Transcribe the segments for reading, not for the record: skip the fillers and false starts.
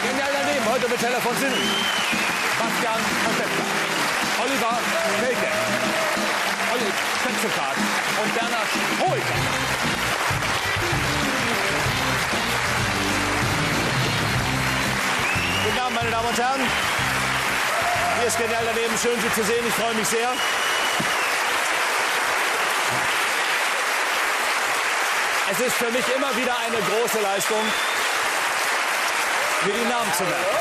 Genial daneben, heute mit Teller von Sinnen. Bastian Pastewka, Oliver Welke, Olli Stetzelkart und Bernhard Hohlka. Guten Abend, meine Damen und Herren. Hier ist Genial daneben. Schön, Sie zu sehen. Ich freue mich sehr. Es ist für mich immer wieder eine große Leistung, mir die Namen zu merken.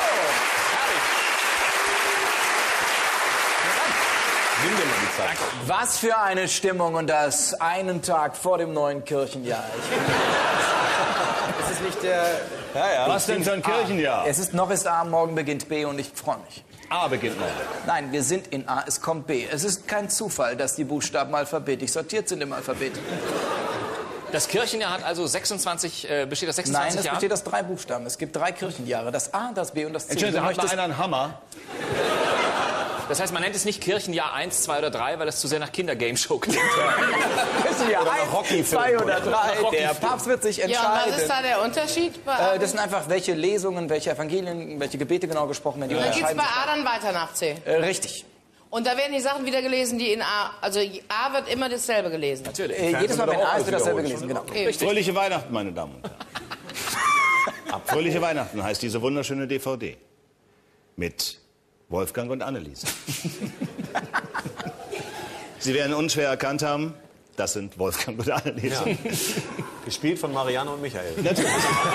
Nimm dir mal die Zeit. Was für eine Stimmung und das einen Tag vor dem neuen Kirchenjahr. Es ist nicht der... Was denn für ein Kirchenjahr? Es ist noch ist A, morgen beginnt B und ich freue mich. A beginnt morgen. Nein, wir sind in A, es kommt B. Es ist kein Zufall, dass die Buchstaben alphabetisch sortiert sind im Alphabet. Das Kirchenjahr hat also 26, besteht aus 26 Nein, es Jahren? besteht aus 3 Buchstaben. Es gibt 3 Kirchenjahre. Das A, das B und das C. Entschuldigung, hat mal einer einen Hammer? Das heißt, man nennt es nicht Kirchenjahr 1, 2 oder 3, weil das zu sehr nach Kindergame-Show klingt. Kirchenjahr 1, 2 oder 3. Der Papst wird sich entscheiden. Ja, und was ist da der Unterschied? Das sind einfach, welche Lesungen, welche Evangelien, welche Gebete genau gesprochen werden. Die Dann geht's unterscheiden bei sich. A dann weiter nach C. Richtig. Und da werden die Sachen wieder gelesen, die in A... Also A wird immer dasselbe gelesen. Natürlich. Jedes Mal, wenn A ist, wird dasselbe gelesen. Genau. Fröhliche Weihnachten, meine Damen und Herren. Fröhliche Weihnachten heißt diese wunderschöne DVD. Mit Wolfgang und Anneliese. Sie werden unschwer erkannt haben, das sind Wolfgang und Anneliese. Ja. Gespielt von Marianne und Michael. Natürlich.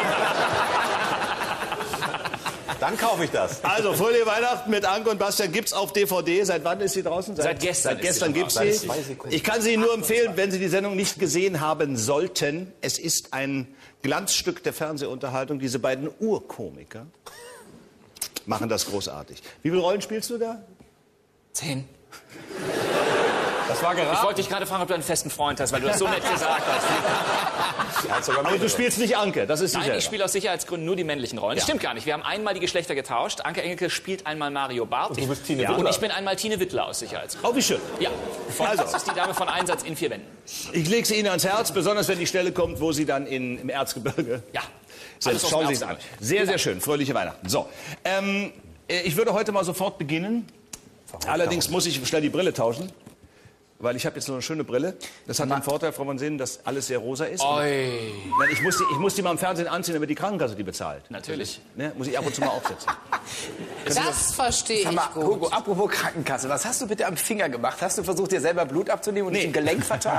Dann kaufe ich das. Also, Fröhliche Weihnachten mit Anke und Bastian gibt's auf DVD. Seit wann ist sie draußen? Seit gestern Seit gestern ist sie gibt's draußen. sie. Seit 2 Sekunden. Ich kann sie Ihnen nur empfehlen, wenn Sie die Sendung nicht gesehen haben sollten. Es ist ein Glanzstück der Fernsehunterhaltung. Diese beiden Urkomiker machen das großartig. Wie viele Rollen spielst du da? 10. Das war Ich gerade. wollte dich gerade fragen, ob du einen festen Freund hast, weil du das so nett gesagt hast. Aber du spielst nicht Anke, das ist sicher. Nein, ich spiele aus Sicherheitsgründen nur die männlichen Rollen. Das stimmt gar nicht. Wir haben einmal die Geschlechter getauscht. Anke Engelke spielt einmal Mario Barth. Und du bist Tine Und Wittler. ich bin einmal Tine Wittler aus Sicherheitsgründen. Oh, wie schön. Ja, Also. das ist die Dame von Einsatz in 4 Wänden. Ich lege sie Ihnen ans Herz, besonders wenn die Stelle kommt, wo Sie dann im Erzgebirge Ja, sind. alles aus Schauen dem Sie es an. Sehr, sehr schön. Fröhliche Weihnachten. So, ich würde heute mal sofort beginnen. Allerdings muss ich schnell die Brille tauschen. Weil ich habe jetzt noch eine schöne Brille. Das hat den Vorteil, Frau von Sinnen, dass alles sehr rosa ist. Oi. Nein, ich muss die mal im Fernsehen anziehen, damit die Krankenkasse die bezahlt. Natürlich. Ne? Muss ich ab und zu mal aufsetzen. Das verstehe Sag ich mal, gut. Hugo, apropos Krankenkasse, was hast du bitte am Finger gemacht? Hast du versucht, dir selber Blut abzunehmen und dich im Gelenk vertan?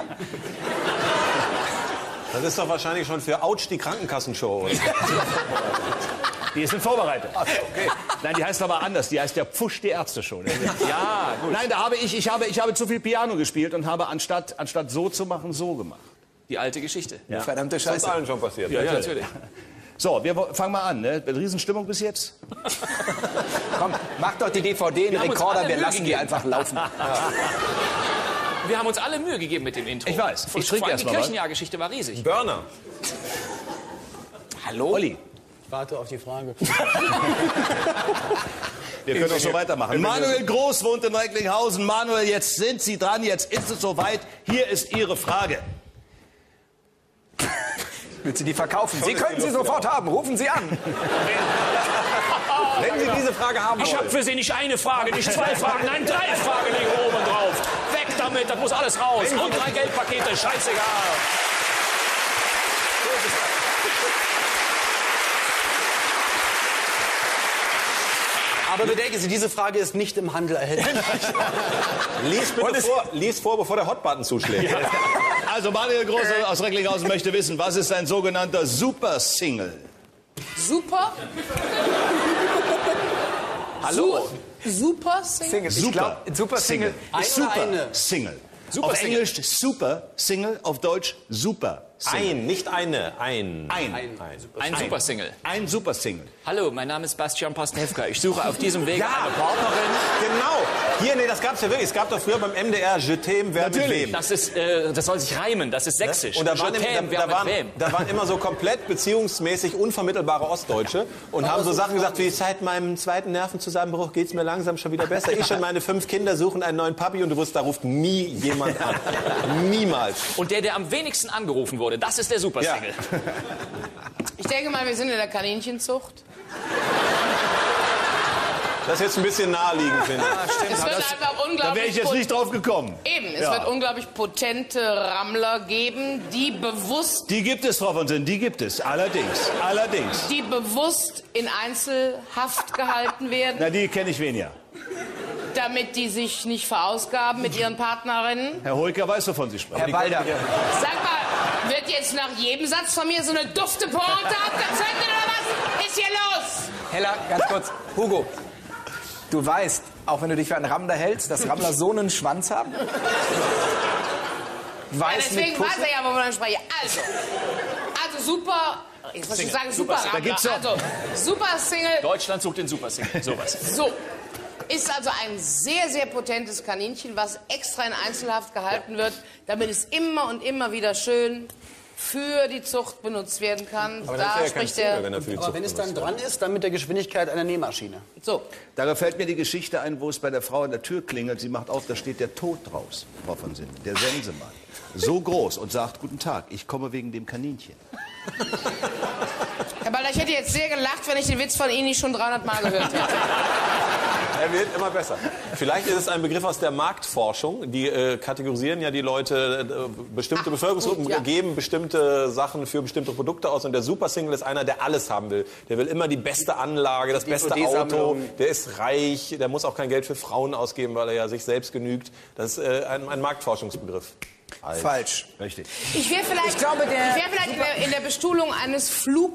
Das ist doch wahrscheinlich schon für Autsch die Krankenkassenshow. Oder? Die ist vorbereitet. Okay. Nein, die heißt aber anders. Die heißt der Pfusch die Ärzte-Show. Ja, gut. Nein, da habe ich habe zu viel Piano gespielt und habe anstatt so zu machen, so gemacht. Die alte Geschichte. Ja. Verdammte Das ist Scheiße. allen schon passiert. Ja, natürlich. So, wir fangen mal an. Ne? Riesenstimmung bis jetzt. Komm, mach doch die DVD in den haben uns Rekorder, alle wir Mühe lassen die gegeben. einfach laufen. Wir haben uns alle Mühe gegeben mit dem Intro. Ich weiß. Ich trinke Vor allem erst die mal was. Kirchenjahrgeschichte war riesig. Burner. Hallo? Olli, Warte auf die Frage. wir können doch so weitermachen. Manuel Groß wohnt in Recklinghausen. Manuel, jetzt sind Sie dran, jetzt ist es soweit. Hier ist Ihre Frage. Willst du die verkaufen? Sie können sie sofort haben. Rufen Sie an. Wenn Sie diese Frage haben Ich habe wollen. für Sie nicht eine Frage, nicht 2 Fragen, nein, 3 Fragen liegen oben drauf. Weg damit, das muss alles raus. Und 3 Geldpakete, scheißegal. Aber bedenken Sie, diese Frage ist nicht im Handel erhältlich. Lies vor, bevor der Hotbutton zuschlägt. Also Manuel Groß aus Recklinghausen möchte wissen, was ist ein sogenannter Super-Single? Super. Hallo? Super Single. Single. Ich glaub, Super Single. Super eine. Single. Super auf Single. Englisch Super Single, auf Deutsch Super Single. Nicht eine. Ein. Ein Supersingle. Ein Super Single. Hallo, mein Name ist Bastian Pastewka. Ich suche auf diesem Weg Ja, eine Partnerin. Genau. Hier, nee, das gab's ja wirklich. Es gab doch früher beim MDR Je t'aime, wer mit wem. Das soll sich reimen, das ist sächsisch. Und da Je waren, t'aime, wer mit wem? da waren immer so komplett beziehungsmäßig unvermittelbare Ostdeutsche und haben so Sachen gesagt wie, seit meinem 2. Nervenzusammenbruch geht's mir langsam schon wieder besser. Ich und meine 5 Kinder suchen einen neuen Papi und du wusstest, da ruft nie jemand an. Niemals. Und der am wenigsten angerufen wurde, das ist der Supersingle. Ich denke mal, wir sind in der Kaninchenzucht. Das ist jetzt ein bisschen naheliegend, finde ich. Es wird einfach Da unglaublich wäre ich jetzt nicht drauf gekommen. Eben, es wird unglaublich potente Rammler geben, die bewusst, Die gibt es, Frau von Sinn, die gibt es. Allerdings. die bewusst in Einzelhaft gehalten werden, Na, die kenne ich weniger. damit die sich nicht verausgaben mit ihren Partnerinnen. Herr Hoeker weiß, wovon Sie sprechen. Herr Walder, Sag mal, wird jetzt nach jedem Satz von mir so eine dufte Pointe abgezündet oder was? Ist hier los? Hella, ganz kurz. Hugo, du weißt, auch wenn du dich für einen Rammler hältst, dass Rammler so einen Schwanz haben? Ja, Weiß deswegen mit weiß Pussy? er ja, wovon ich spreche. Also super, jetzt muss ich sagen, super Da Rammler. gibt's doch- Also, super Single. Deutschland sucht den Supersingle. Sowas. So. Ist also ein sehr, sehr potentes Kaninchen, was extra in Einzelhaft gehalten wird, damit es immer und immer wieder schön für die Zucht benutzt werden kann. Aber dann ist er ja kein spricht Single, der. wenn er für die Aber Zucht wenn es dann benutzt dran ist, dann mit der Geschwindigkeit einer Nähmaschine. So. Da gefällt mir die Geschichte ein, wo es bei der Frau an der Tür klingelt. Sie macht auf, da steht der Tod draus, Frau von Sinn, der Sensemann. So groß und sagt, guten Tag, ich komme wegen dem Kaninchen. Herr Balder, ich hätte jetzt sehr gelacht, wenn ich den Witz von Ihnen nicht schon 300 Mal gehört hätte. Er wird immer besser. Vielleicht ist es ein Begriff aus der Marktforschung. Die kategorisieren ja die Leute, bestimmte Bevölkerungsgruppen gut, ja. geben bestimmte Sachen für bestimmte Produkte aus. Und der Supersingle ist einer, der alles haben will. Der will immer die beste Anlage, das beste Auto. DVD-Sammlung. Der ist reich, der muss auch kein Geld für Frauen ausgeben, weil er ja sich selbst genügt. Das ist ein Marktforschungsbegriff. Falsch. Richtig. Ich wäre vielleicht, Ich glaube, in der Bestuhlung eines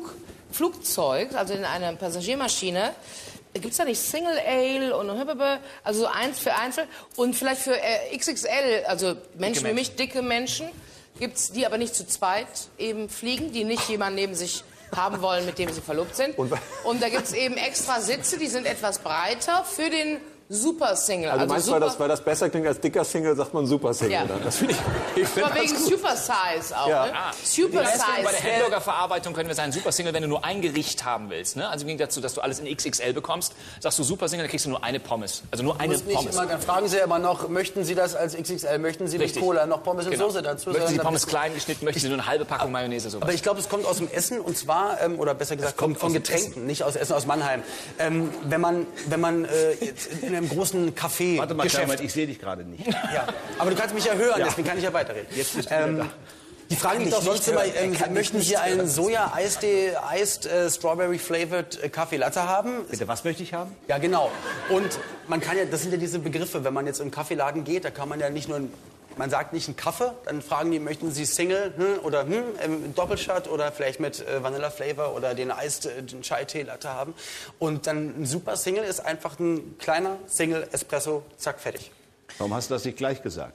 Flugzeugs, also in einer Passagiermaschine, gibt es da nicht Single Ale und also so eins für Einzel und vielleicht für XXL, also Menschen wie mich, dicke Menschen, gibt's die aber nicht zu zweit eben fliegen, die nicht jemanden neben sich haben wollen, mit dem sie verlobt sind. Und da gibt es eben extra Sitze, die sind etwas breiter für den Super-Single. Also meinst du, weil das besser klingt als dicker Single, sagt man Super-Single Ja. dann? Das finde ich find aber das wegen gut. Super Size auch. Ja. Ne? Deswegen bei der Super Size. Hamburgerverarbeitung können wir sagen, Supersingle, wenn du nur ein Gericht haben willst. Ne? Also im Gegensatz dazu, dass du alles in XXL bekommst, sagst du Supersingle, dann kriegst du nur eine Pommes. Also nur eine Muss nicht Pommes. immer, dann fragen Sie aber noch, möchten Sie das als XXL, möchten Sie Richtig. mit Cola noch Pommes und Genau. Soße dazu? Möchten Sie die Sondern Pommes dann- klein geschnitten, möchten Sie nur eine halbe Packung Mayonnaise, sowas. Aber ich glaube, es kommt aus dem Essen und zwar, oder besser gesagt, kommt von Getränken, nicht aus Essen, aus Mannheim. Wenn man jetzt in einem großen Café Warte mal, Geschäft, Moment, ich sehe dich gerade nicht. ja, aber du kannst mich ja hören, deswegen kann ich ja weiterreden. Jetzt bist du wieder da. Die fragen mich doch sonst immer, möchten Sie einen Soja-Eistee, Strawberry Flavored Kaffee Latte haben? Bitte, was möchte ich haben? Ja, genau. Und man kann ja, das sind ja diese Begriffe, wenn man jetzt im Kaffeeladen geht, da kann man ja nicht nur, man sagt nicht einen Kaffee, dann fragen die, möchten Sie Single oder Doppelshot oder vielleicht mit Vanilla Flavor oder den Chai-Tee Latte haben. Und dann ein super Single ist einfach ein kleiner Single Espresso, zack, fertig. Warum hast du das nicht gleich gesagt?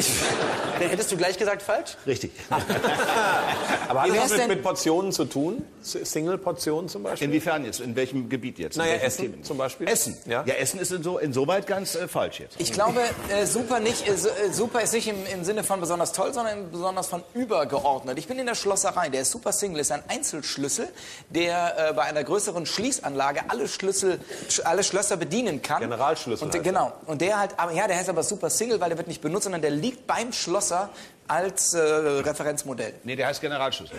Dann hättest du gleich gesagt, falsch? Richtig. Aber hat Wie das wär's was denn- mit Portionen zu tun? Single-Portionen zum Beispiel? Inwiefern jetzt? In welchem Gebiet jetzt? In Naja, welchem Essen Thema? zum Beispiel. Essen? Ja. Ja, Essen ist insoweit ganz falsch jetzt. Ich glaube, super ist nicht im Sinne von besonders toll, sondern besonders von übergeordnet. Ich bin in der Schlosserei. Der Super Single ist ein Einzelschlüssel, der bei einer größeren Schließanlage alle Schlösser bedienen kann. Generalschlüssel Und, heißt genau. Und der halt, aber ja, der heißt aber Super Single, weil der wird nicht benutzt, sondern der liegt beim Schlosser als Referenzmodell. Nee, der heißt Generalschlüssel.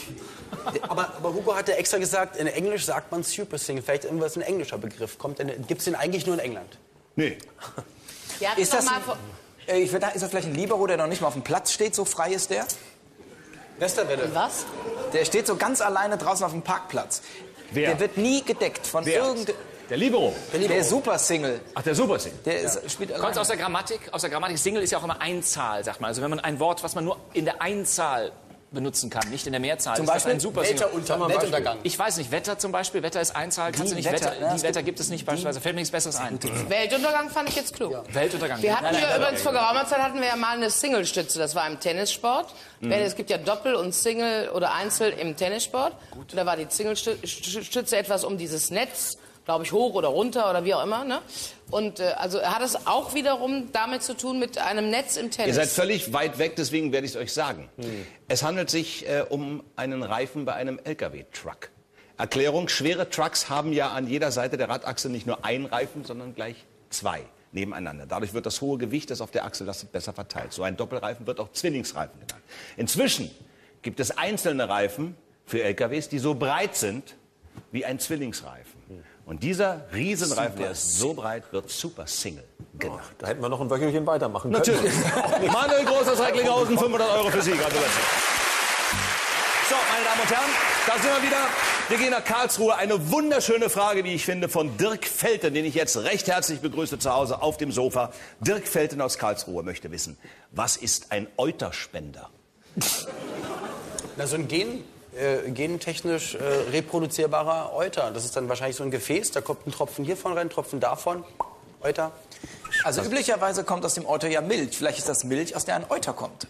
Aber Hugo hat ja extra gesagt, in Englisch sagt man Super Single. Vielleicht irgendwas ein englischer Begriff. Gibt es den eigentlich nur in England? Nee. Wir hatten Ist doch das, mal vor- ist das vielleicht ein Libero, der noch nicht mal auf dem Platz steht, so frei ist der? Westerwelle. was? Der steht so ganz alleine draußen auf dem Parkplatz. Wer? Der wird nie gedeckt von Wer? irgendeinem... Der Libero. Der Super-Single. Ach, der Supersing. Der spielt Kommt alleine. aus der Grammatik? Aus der Grammatik, Single ist ja auch immer Einzahl, sagt man. Also wenn man ein Wort, was man nur in der Einzahl benutzen kann, nicht in der Mehrzahl, Zum ist das Beispiel ein Super-Single. Weltuntergang. Ich weiß nicht, Wetter zum Beispiel, Wetter ist Einzahl, kannst du nicht Wetter, Wetter, ja, die es Wetter gibt es nicht beispielsweise, fällt mir nichts Besseres ein. Weltuntergang fand ich jetzt klug. Weltuntergang. Wir hatten Nein, hier nein, übrigens vor geraumer Zeit hatten wir ja mal eine Single-Stütze. Das war im Tennissport. Es gibt ja Doppel und Single oder Einzel im Tennissport. Und da war die Single-Stütze etwas um dieses Netz, glaube ich, hoch oder runter oder wie auch immer. Ne? Und also hat es auch wiederum damit zu tun mit einem Netz im Tennis. Ihr seid völlig weit weg, deswegen werde ich es euch sagen. Es handelt sich um einen Reifen bei einem LKW-Truck. Erklärung, schwere Trucks haben ja an jeder Seite der Radachse nicht nur einen Reifen, sondern gleich zwei nebeneinander. Dadurch wird das hohe Gewicht, das auf der Achse lastet, besser verteilt. So ein Doppelreifen wird auch Zwillingsreifen genannt. Inzwischen gibt es einzelne Reifen für LKWs, die so breit sind wie ein Zwillingsreifen. Und dieser Riesenreifen, der ist so breit, wird Super Single genannt. Da hätten wir noch ein Wöchelchen weitermachen können. Natürlich. Manuel Groß aus Recklinghausen, 500 € für Sie. Gratulation. So, meine Damen und Herren, da sind wir wieder. Wir gehen nach Karlsruhe. Eine wunderschöne Frage, wie ich finde, von Dirk Felten, den ich jetzt recht herzlich begrüße zu Hause auf dem Sofa. Dirk Felten aus Karlsruhe möchte wissen, was ist ein Euterspender? Na, so ein gentechnisch reproduzierbarer Euter. Das ist dann wahrscheinlich so ein Gefäß, da kommt ein Tropfen hiervon rein, ein Tropfen davon. Euter. Also üblicherweise kommt aus dem Euter ja Milch. Vielleicht ist das Milch, aus der ein Euter kommt.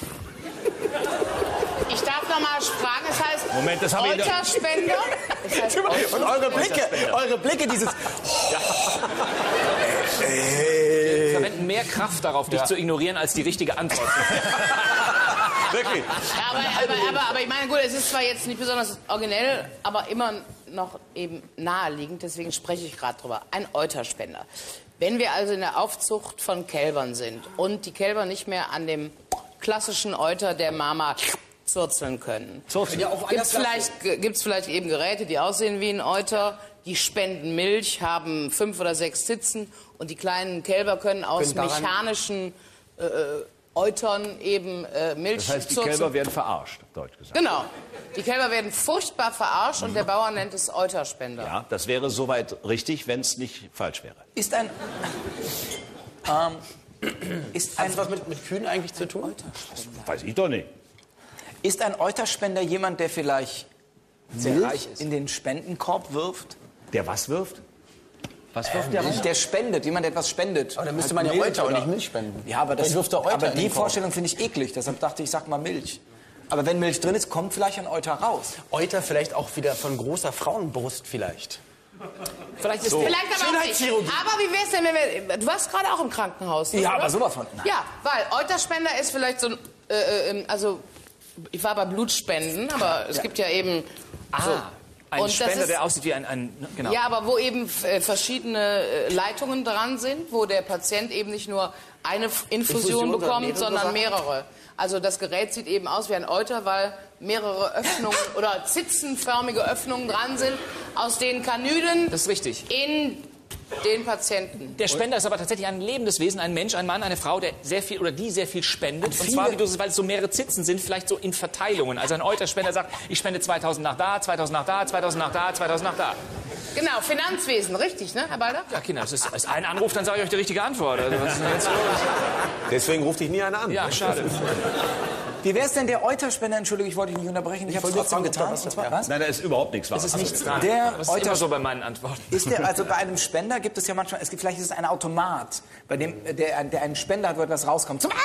Ich darf noch mal fragen, es heißt Moment, das haben wir Euterspender? Es heißt Und eure Blicke, dieses... Wir verwenden mehr Kraft darauf, dich zu ignorieren, als die richtige Antwort. Wirklich? Aber ich meine, gut, es ist zwar jetzt nicht besonders originell, aber immer noch eben naheliegend, deswegen spreche ich gerade drüber. Ein Euterspender. Wenn wir also in der Aufzucht von Kälbern sind und die Kälber nicht mehr an dem klassischen Euter der Mama zurzeln können, gibt's vielleicht eben Geräte, die aussehen wie ein Euter, die spenden Milch, haben 5 oder 6 Zitzen und die kleinen Kälber können aus mechanischen Eutern eben Milch Das heißt, die zurzeln. Kälber werden verarscht, auf Deutsch gesagt. Genau. Die Kälber werden furchtbar verarscht und der Bauer nennt es Euterspender. Ja, das wäre soweit richtig, wenn es nicht falsch wäre. Ist ein... Hat das was mit Kühen eigentlich zu tun? Weiß ich doch nicht. Ist ein Euterspender jemand, der vielleicht Milch in den Spendenkorb wirft? Der was wirft? Was wirft der rein? Der spendet, jemand, der etwas spendet. Aber dann müsste man ja Milch Euter und oder- nicht Milch spenden. Ja, aber, Vielleicht wirft der Euter aber in den die Korb. Vorstellung finde ich eklig. Deshalb dachte ich, sag mal Milch. Aber wenn Milch drin ist, kommt vielleicht ein Euter raus. Euter vielleicht auch wieder von großer Frauenbrust vielleicht. Vielleicht ist Vielleicht aber auch nicht. Schönheitschirurgie. Aber wie wär's denn, wenn wir... Du warst gerade auch im Krankenhaus. Ja, oder? aber sowas von. Nein. Ja, weil Euterspender ist vielleicht so ein... also, ich war bei Blutspenden, aber es gibt ja eben... ein Und das Spender, ist- der aussieht wie ein genau. Ja, aber wo eben verschiedene Leitungen dran sind, wo der Patient eben nicht nur eine Infusion bekommt, mehrere sondern Sachen? mehrere. Also das Gerät sieht eben aus wie ein Euter, weil mehrere Öffnungen oder zitzenförmige Öffnungen dran sind, aus denen Kanülen Das ist richtig. in den Patienten. Der Spender ist aber tatsächlich ein lebendes Wesen, ein Mensch, ein Mann, eine Frau, der sehr viel oder die sehr viel spendet. Und zwar, weil es so mehrere Zitzen sind, vielleicht so in Verteilungen. Also ein Euterspender sagt, ich spende 2000 nach da, 2000 nach da, 2000 nach da, 2000 nach da. Genau, Finanzwesen, richtig, ne, Herr Balder? Ja, Kinder, das ist ein Anruf, dann sage ich euch die richtige Antwort. Also, was ist denn jetzt los? Deswegen ruft dich nie einer an. Ja, schade. Wie wäre es denn der Euterspender? Entschuldigung, ich wollte dich nicht unterbrechen. Ich habe es trotzdem getan. Und zwar, was? Nein, da ist überhaupt nichts Es ist Wahres. nichts dran. Der Das ist immer Euter- so bei meinen Antworten. Ist der, also bei einem Spender gibt es ja manchmal, vielleicht ist es ein Automat, bei dem der einen Spender hat, wo etwas rauskommt. Zum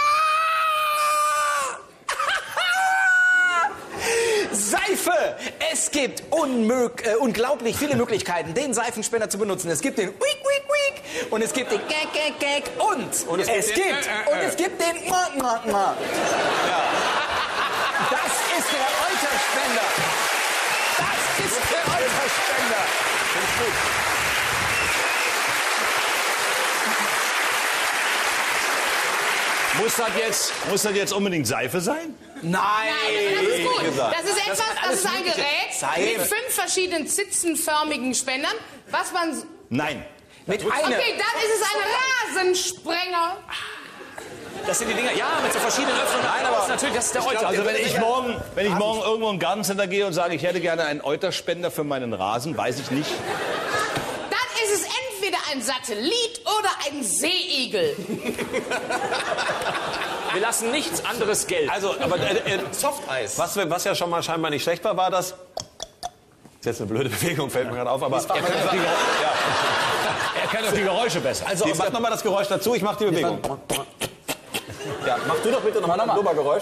Seife! Es gibt unglaublich viele Möglichkeiten, den Seifenspender zu benutzen. Es gibt den Wiek, Wiek, Wiek und es gibt den Gag, Gag, Gag und es gibt den Ma, Ma, Ma. Das ist der Euterspender. Das ist der Euterspender. Muss das jetzt unbedingt Seife sein? Nein! Das ist gut. gesagt. Das ist etwas, das ist ein Gerät mit 5 verschiedenen zitzenförmigen Spendern, was man... Nein. Mit einer. Okay, dann ist es ein Rasensprenger. Das sind die Dinger, ja, mit so verschiedenen Öffnungen. Nein, aber natürlich, das ist der Euter. Also wenn ich morgen irgendwo im Gartencenter gehe und sage, ich hätte gerne einen Euterspender für meinen Rasen, weiß ich nicht. Dann ist es entweder ein Satellit oder ein Seeigel. Wir lassen nichts anderes gelten. Also, aber Softeis. was ja schon mal scheinbar nicht schlecht war, war das... Das ist jetzt eine blöde Bewegung, fällt mir gerade auf, aber... Er kann doch die Geräusche besser. Also, mach nochmal das Geräusch dazu, ich mach die Bewegung. Ja, mach du doch bitte nochmal ein Blubbergeräusch.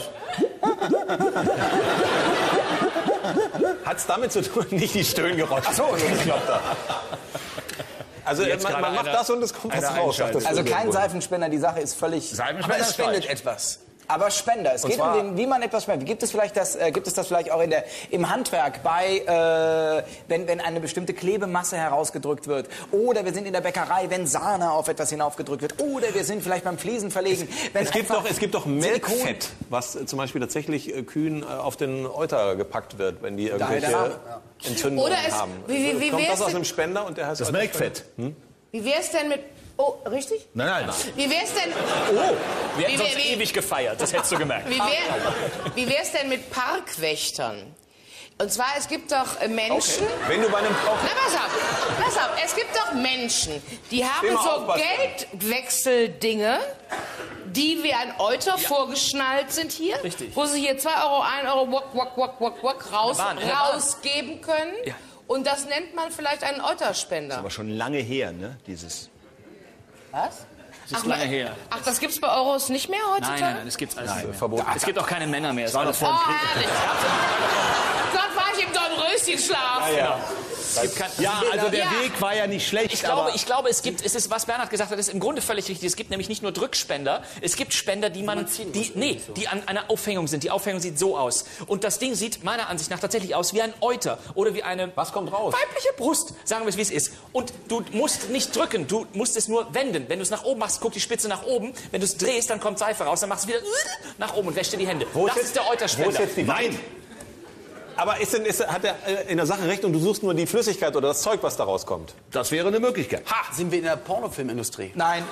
Hat's damit zu tun, nicht die Stöhngeräusche. Ach so, das klappt da. Also man macht das und es kommt was raus. Einschaltung. Also kein Seifenspender, die Sache ist völlig... Seifenspender aber es ist spendet falsch. etwas. Aber Spender. Es geht um den, wie man etwas spendet. Gibt es das vielleicht auch im Handwerk wenn eine bestimmte Klebemasse herausgedrückt wird? Oder wir sind in der Bäckerei, wenn Sahne auf etwas hinaufgedrückt wird? Oder wir sind vielleicht beim Fliesenverlegen. Es gibt doch Melkfett, was zum Beispiel tatsächlich Kühen auf den Euter gepackt wird, wenn die irgendwelche Entzündungen haben. Kommt das aus einem Spender und der heißt das Melkfett? Wie wär's denn mit... Oh, richtig? Nein. Wie wär's denn... Oh, wir hätten sonst ewig gefeiert, das hättest du gemerkt. Wie wär's denn mit Parkwächtern? Und zwar, es gibt doch Menschen... Okay. Wenn du bei einem... Na, pass auf. Es gibt doch Menschen, die haben so Geldwechseldinge, die wie ein Euter vorgeschnallt sind hier. Richtig. Wo sie hier 2 Euro, 1 Euro rausgeben können. Ja. Und das nennt man vielleicht einen Euterspender. Aber schon lange her, ne? Dieses. Was? Das ist lange her. Ach, das gibt's bei Euros nicht mehr heutzutage? Nein, das gibt's alles nicht mehr. Verboten. Es gibt auch keine Männer mehr. War noch vor dem Krieg. Gott, war ich im Dornröschenschlaf. Ja, also der Weg war ja nicht schlecht. Ich glaube, es ist, was Bernhard gesagt hat, ist im Grunde völlig richtig. Es gibt nämlich nicht nur Drückspender, es gibt Spender, die an einer Aufhängung sind. Die Aufhängung sieht so aus. Und das Ding sieht meiner Ansicht nach tatsächlich aus wie ein Euter oder wie eine Was kommt raus? weibliche Brust. Sagen wir es, wie es ist. Und du musst nicht drücken, du musst es nur wenden. Wenn du es nach oben machst, guckt die Spitze nach oben. Wenn du es drehst, dann kommt Seife raus, dann machst du wieder nach oben und wäschst dir die Hände. Das ist der Euterspender. Wo ist jetzt die Nein. Aber hat er in der Sache recht und du suchst nur die Flüssigkeit oder das Zeug, was da rauskommt? Das wäre eine Möglichkeit. Ha, sind wir in der Pornofilmindustrie? Nein.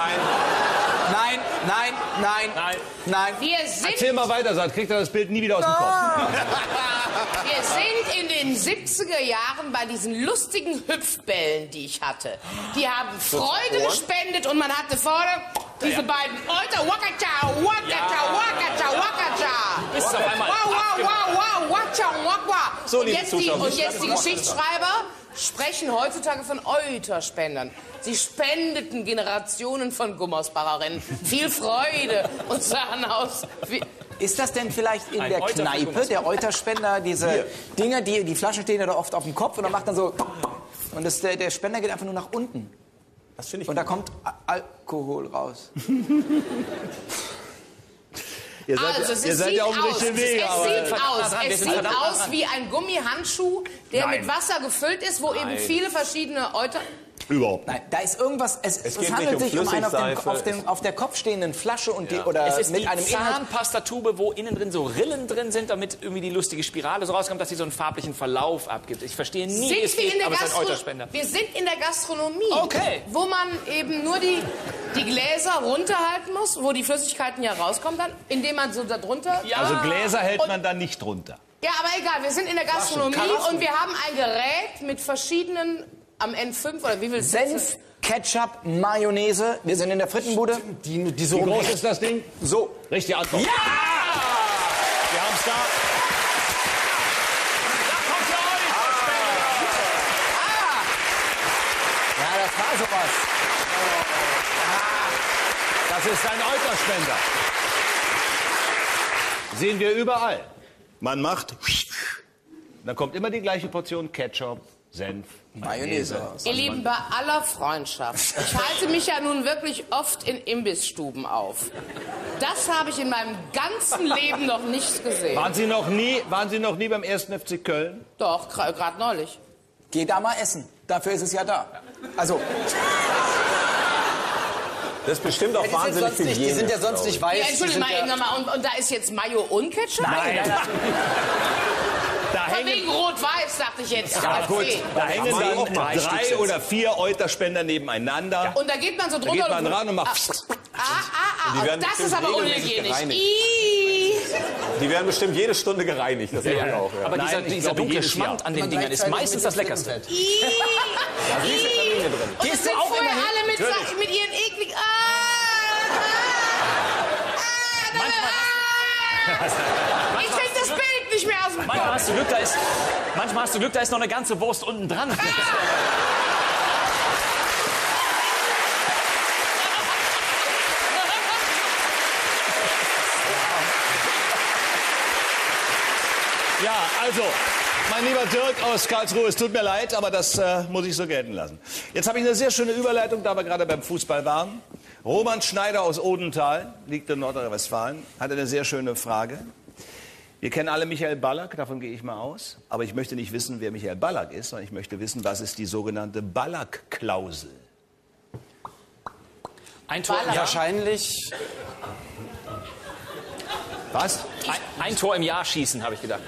Wir sind Erzähl mal weiter, sonst kriegt er das Bild nie wieder aus dem Kopf. Wir sind in den 70er Jahren bei diesen lustigen Hüpfbällen, die ich hatte. Die haben Freude gespendet und man hatte vorne diese beiden Euter. Wakacha, wakacha, wakacha, wakacha. Bis auf einmal Wow, wacha, wakwa. So, Und liebe jetzt Zuschauer, die Geschichtsschreiber sprechen heutzutage von Euterspendern. Sie spendeten Generationen von Gummersbacherinnen. Viel Freude und sahen aus wie... Ist das denn vielleicht in der Euter- Kneipe, der Euterspender, diese Dinge, die Flaschen stehen ja da oft auf dem Kopf und dann macht dann so... Und der Spender geht einfach nur nach unten. Das finde ich Und da kommt Alkohol raus. Ihr seid ja auf dem richtigen Weg. Es sieht aus wie ein Gummihandschuh, der mit Wasser gefüllt ist, wo eben viele verschiedene Euter... Überhaupt. Nein, da ist irgendwas. Es geht handelt nicht sich um eine Flüssigseife. auf der Kopf stehenden Flasche und Es ist mit die einem Inhalt. Zahnpastatube, wo innen drin so Rillen drin sind, damit irgendwie die lustige Spirale so rauskommt, dass sie so einen farblichen Verlauf abgibt. Ich verstehe nie, wie es geht, aber es ist ein Euterspender. Wir sind in der Gastronomie, Okay. wo man eben nur die Gläser runterhalten muss, wo die Flüssigkeiten ja rauskommen dann, indem man so da drunter... Ja. Also Gläser hält man dann nicht runter. Ja, aber egal, wir sind in der Gastronomie und wir haben ein Gerät mit verschiedenen, am N5 oder wie viel Senf, Ketchup, Mayonnaise. Wir sind in der Frittenbude. Die so Wie groß ist das Ding? So. Richtige Antwort. Ja! Wir haben es da. Ja, das war sowas. Das ist ein Euterspender. Sehen wir überall. Man macht... Dann kommt immer die gleiche Portion Ketchup, Senf, Mayonnaise. Ihr Lieben, bei aller Freundschaft, ich halte mich ja nun wirklich oft in Imbissstuben auf. Das habe ich in meinem ganzen Leben noch nicht gesehen. Waren Sie noch nie beim 1. FC Köln? Doch, gerade neulich. Geh da mal essen. Dafür ist es ja da. Also, Das ist bestimmt auch wahnsinnig viel Die sind ja sonst nicht weiß. Ja, Entschuldigung mal, eben nochmal, und da ist jetzt Mayo und Ketchup? nein. Da Von hängen, wegen Rot-Weiß, dachte ich jetzt. ja, gut, da hängen man auch dann mal 3 oder 4 Euterspender nebeneinander. Und da geht man so Da drunter. geht man ran und macht... die werden Und das ist bestimmt aber regelmäßig unhygienisch. gereinigt. Ih. Die werden bestimmt jede Stunde gereinigt. Das sag ich auch. Ja. Aber Nein, ich dieser glaube, dunkle jedes Schmand Jahr. an den Dingern ist meistens das Leckerste. Und das sind vorher alle mit ihren ekligen... Ich krieg das Bild nicht mehr aus dem Manchmal Kopf. hast du Glück, da ist noch eine ganze Wurst unten dran. Ja, also, mein lieber Dirk aus Karlsruhe, es tut mir leid, aber das muss ich so gelten lassen. Jetzt habe ich eine sehr schöne Überleitung, da wir gerade beim Fußball waren. Roman Schneider aus Odenthal, liegt in Nordrhein-Westfalen, hat eine sehr schöne Frage. Wir kennen alle Michael Ballack, davon gehe ich mal aus. Aber ich möchte nicht wissen, wer Michael Ballack ist, sondern ich möchte wissen, was ist die sogenannte Ballack-Klausel? Ein Tor im Jahr. Wahrscheinlich. Was? Ein Tor im Jahr schießen, habe ich gedacht.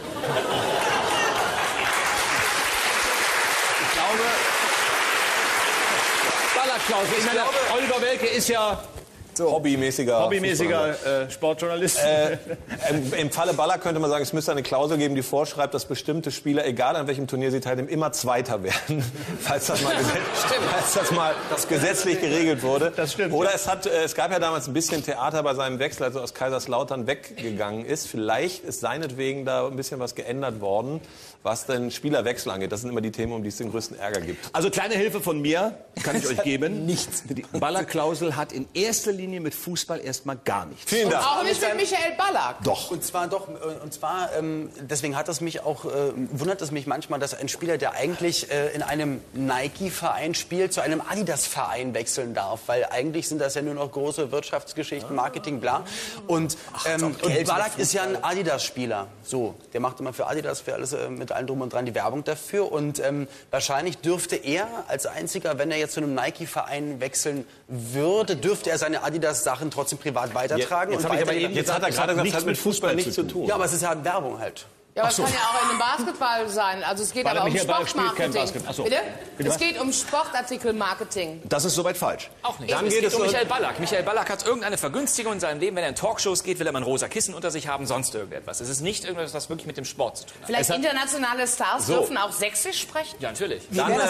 Ich glaube, Ballack-Klausel. Ich meine, Oliver Welke ist ja Hobbymäßiger Sportjournalist. Im Falle Ballack könnte man sagen, es müsste eine Klausel geben, die vorschreibt, dass bestimmte Spieler, egal an welchem Turnier sie teilnehmen, immer Zweiter werden, falls das mal gesetzlich geregelt wurde. Das stimmt. Oder es gab ja damals ein bisschen Theater bei seinem Wechsel, als er aus Kaiserslautern weggegangen ist. Vielleicht ist seinetwegen da ein bisschen was geändert worden, was den Spielerwechsel angeht. Das sind immer die Themen, um die es den größten Ärger gibt. Also kleine Hilfe von mir, kann ich euch geben. Nichts. Die Ballack-Klausel hat in erster Linie mit Fußball erstmal gar nichts. Vielen Dank. Auch nicht mit Michael Ballack. Doch. Und zwar, deswegen hat es mich auch, wundert es mich manchmal, dass ein Spieler, der eigentlich in einem Nike-Verein spielt, zu einem Adidas-Verein wechseln darf. Weil eigentlich sind das ja nur noch große Wirtschaftsgeschichten, Marketing, bla. Und Ballack ist ja ein Adidas-Spieler. So, der macht immer für Adidas, für alles mit allem drum und dran die Werbung dafür. Und wahrscheinlich dürfte er als einziger, wenn er jetzt zu einem Nike-Verein wechseln würde, dürfte er seine Adidas-Sachen trotzdem privat weitertragen. Jetzt hat er gerade gesagt, das hat mit Fußball nichts zu tun. Ja, aber es ist ja Werbung halt. Ja, aber es kann ja auch in einem Basketball sein. Also es geht aber um Sportmarketing. Bitte? Es geht um Sportartikelmarketing. Das ist soweit falsch. Auch nicht. Es geht um Michael Ballack. Michael Ballack hat irgendeine Vergünstigung in seinem Leben. Wenn er in Talkshows geht, will er mal ein rosa Kissen unter sich haben, sonst irgendetwas. Es ist nicht irgendwas, was wirklich mit dem Sport zu tun hat. Vielleicht internationale Stars dürfen auch sächsisch sprechen? Ja, natürlich.